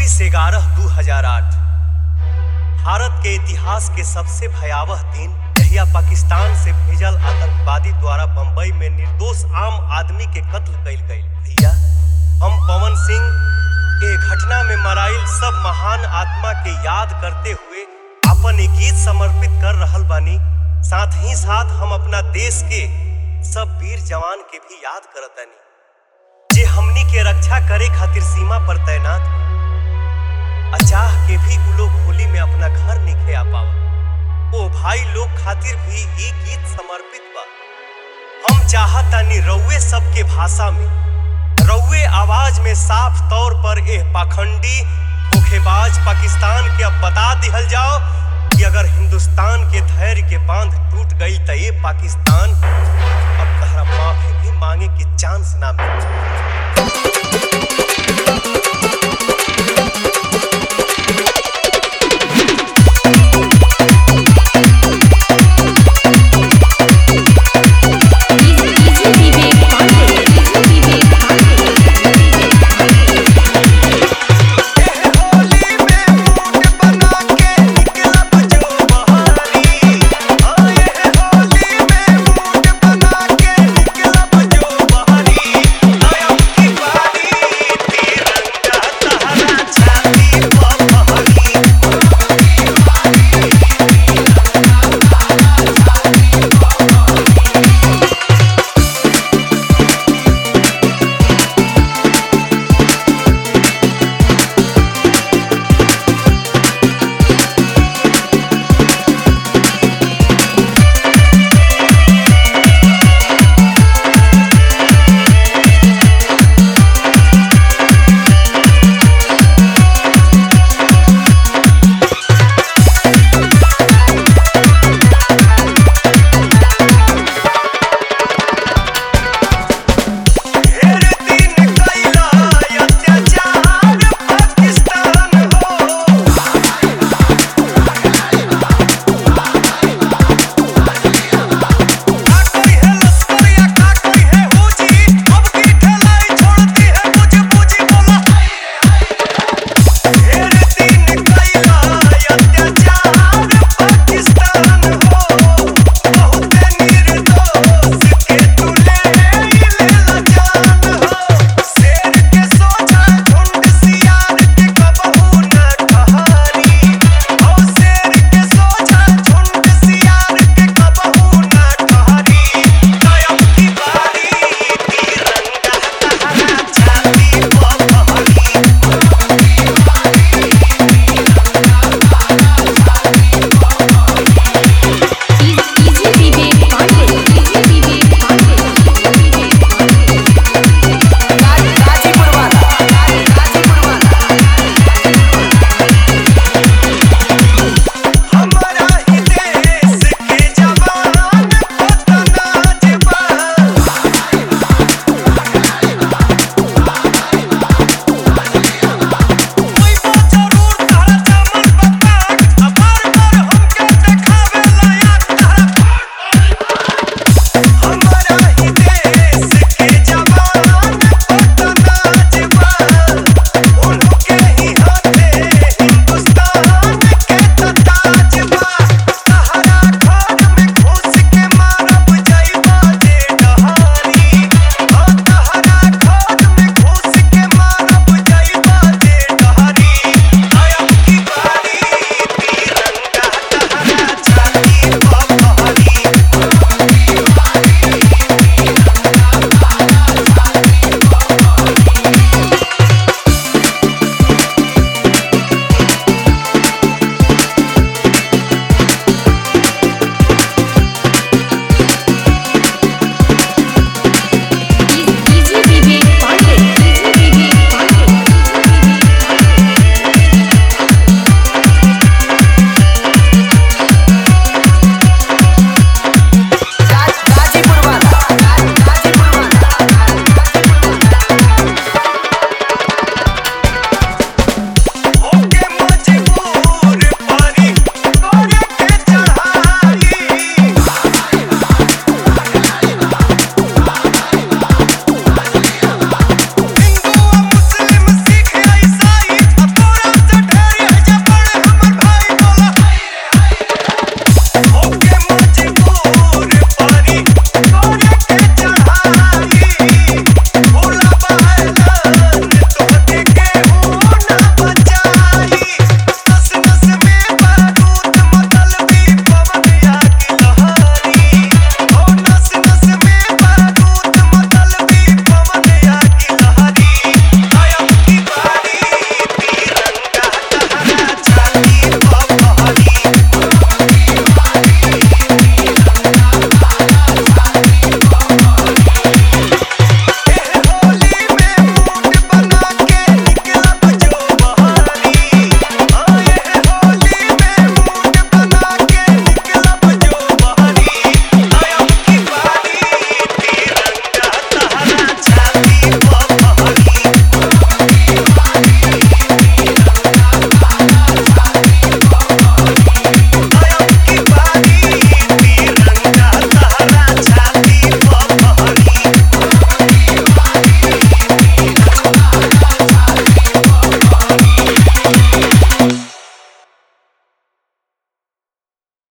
26/11/2008 भारत के इतिहास के सबसे भयावह दिन जहिया पाकिस्तान से भेजल आतंकवादी द्वारा बंबई में निर्दोष आम आदमी के कत्ल कइल गइल। भैया, हम पवन सिंह के घटना में मराइल सब महान आत्मा के याद करते हुए अपन एक गीत समर्पित कर रहल बानी। साथ ही साथ हम अपना देश के सब वीर जवान के भी याद करतानी जे हमनी के रक्षा करे खातिर सीमा पर तैनात। अचाह के भी उ लोग होली में अपना घर निखे आ पावत। ओ भाई लोग खातिर भी ई गीत समर्पित बा। हम चाहतानी रउए सबके भाषा में, रउए आवाज में साफ तौर पर एह पाखंडी धोखेबाज पाकिस्तान के अब बता दिहल जाओ कि अगर हिंदुस्तान के धैर्य के बांध टूट गई तो ये पाकिस्तान अब तहरा माफी भी मांगे के चांस ना मिले।